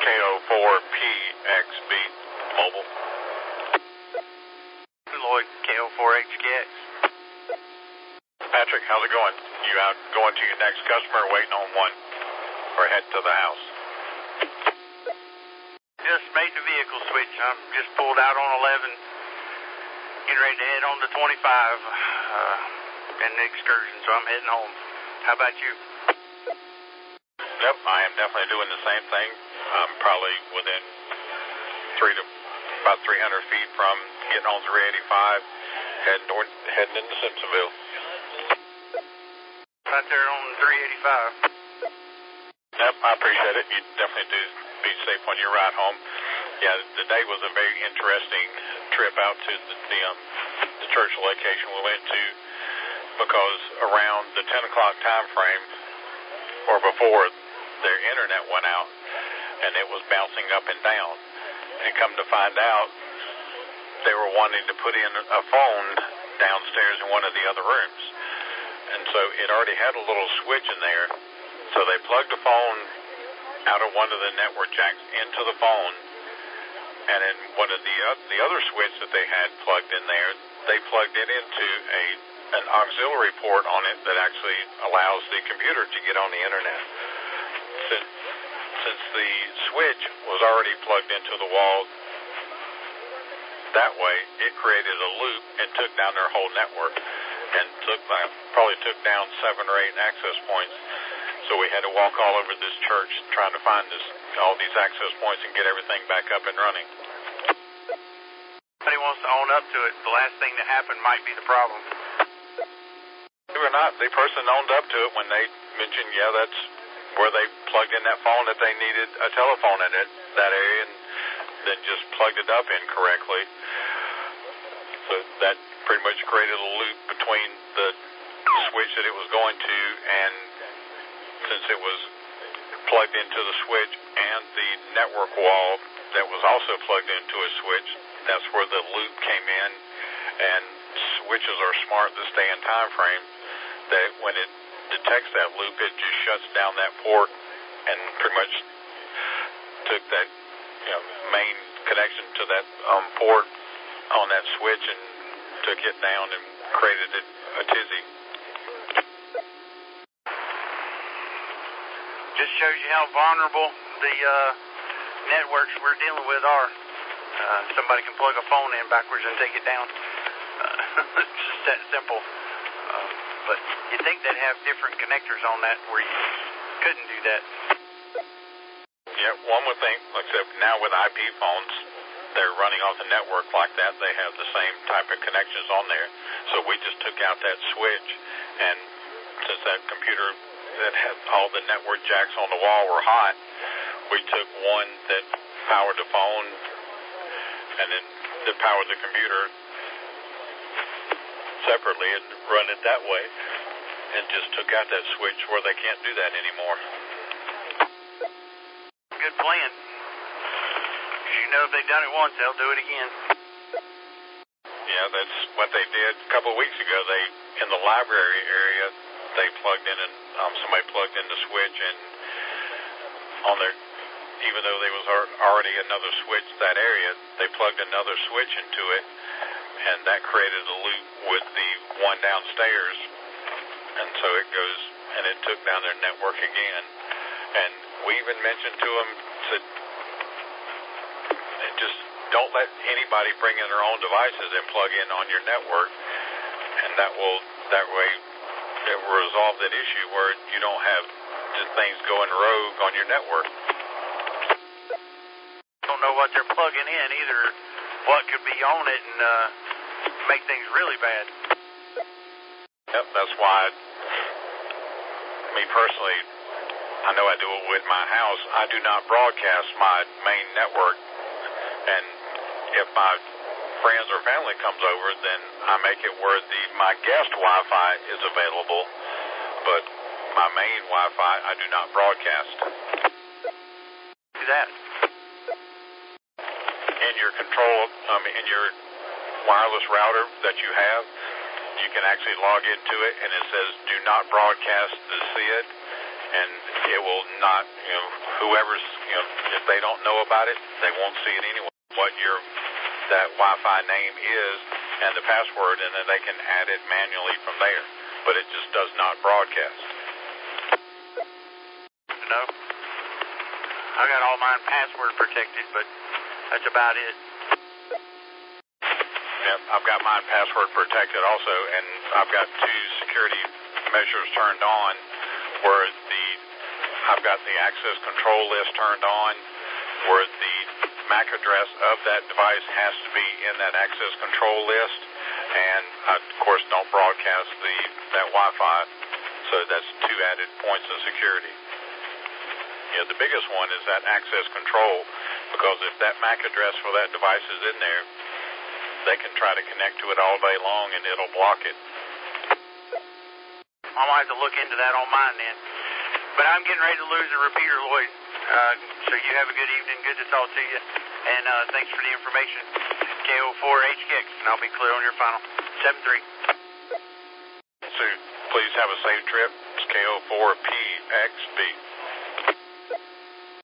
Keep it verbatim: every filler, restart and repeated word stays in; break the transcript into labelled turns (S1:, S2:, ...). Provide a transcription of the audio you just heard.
S1: K O four P X B Mobile.
S2: Lloyd, K O four H K X.
S1: Patrick, how's it going? You out going to your next customer or waiting on one? Or heading to the house?
S2: Just made the vehicle switch. I'm just pulled out on eleven, getting ready to head on to twenty-five uh, in the excursion, so I'm heading home. How about you?
S1: Yep, I am definitely doing the same thing. I'm probably within three to about three hundred feet from getting on three eighty-five, heading toward, heading into Simpsonville.
S2: Right there on three eighty-five.
S1: Yep, I appreciate it. You definitely do be safe on your ride home. Yeah, the day was a very interesting trip out to the, the, um, the church location we went to, because around the ten o'clock time frame, or before, their internet went out, and it was bouncing up and down. And come to find out, they were wanting to put in a phone downstairs in one of the other rooms. And so it already had a little switch in there, so they plugged the phone out of one of the network jacks into the phone, and then one of the, uh, the other switch that they had plugged in there, they plugged it into a an auxiliary port on it that actually allows the computer to get on the internet. Since, since the switch was already plugged into the wall that way, it created a loop and took down their whole network, and took uh, probably took down seven or eight access points. So we had to walk all over this church trying to find this, all these access points and get everything back up and running.
S2: Somebody wants to own up to it. The last thing that happened might be the problem.
S1: Believe it or not, the person owned up to it when they mentioned, yeah, that's where they plugged in that phone, that they needed a telephone in it, that area, and then just plugged it up incorrectly. So that pretty much created a loop between the switch that it was going to, and since it was plugged into the switch and the network wall that was also plugged into a switch, that's where the loop came in. And switches are smart this day and time frame, that when it detects that loop, it just shuts down that port and pretty much took that, you know, main connection to that um, port on that switch and took it down and created it a tizzy.
S2: Just shows you how vulnerable the uh, networks we're dealing with are. Uh, somebody can plug a phone in backwards and take it down. Uh, it's just that simple. Uh, but you'd think they'd have different connectors on that where you couldn't do that.
S1: Yeah, one would think, like I said, now with I P phones, they're running off the network like that. They have the same type of connections on there. So we just took out that switch, and since that computer that had all the network jacks on the wall were hot, we took one that powered the phone and then that powered the computer separately and run it that way, and just took out that switch where they can't do that anymore.
S2: Good plan. Because you know if they've done it once, they'll do it again.
S1: Yeah, that's what they did a couple of weeks ago. They, in the library area, they plugged in, and um, somebody plugged in the switch, and on their, even though there was already another switch that area, they plugged another switch into it, and that created a loop with the one downstairs, and so it goes, and it took down their network again. And we even mentioned to them, said, just don't let anybody bring in their own devices and plug in on your network, and that will, that way, it will resolve that issue where you don't have just things going rogue on your network.
S2: Don't know what they're plugging in either, what could be on it and uh, make things really bad.
S1: Yep, that's why, me personally, I know I do it with my house. I do not broadcast my main network, and if my friends or family comes over, then I make it where the my guest Wi-Fi is available, but my main Wi-Fi I do not broadcast.
S2: Do that.
S1: In your control, um, in your wireless router that you have, you can actually log into it, and it says do not broadcast to S I D, and it will not, you know, whoever's, you know, if they don't know about it, they won't see it anyway. What your that Wi-Fi name is and the password, and then they can add it manually from there. But it just does not broadcast.
S2: No. I got all mine password protected, but that's about it.
S1: Yep, I've got mine password protected also, and I've got two security measures turned on where the I've got the access control list turned on where the M A C address of that device has to be in that access control list, and I, of course, don't broadcast the that Wi-Fi, so that's two added points of security. Yeah, the biggest one is that access control, because if that M A C address for that device is in there, they can try to connect to it all day long and it'll block it.
S2: I might have to look into that on mine then. But I'm getting ready to lose a repeater, Lloyd. Uh, so you have a good evening. Good to talk to you. And uh, thanks for the information. K O four H K X, and I'll be clear on your final. seven three.
S1: So please have a safe trip. It's K O four P X B.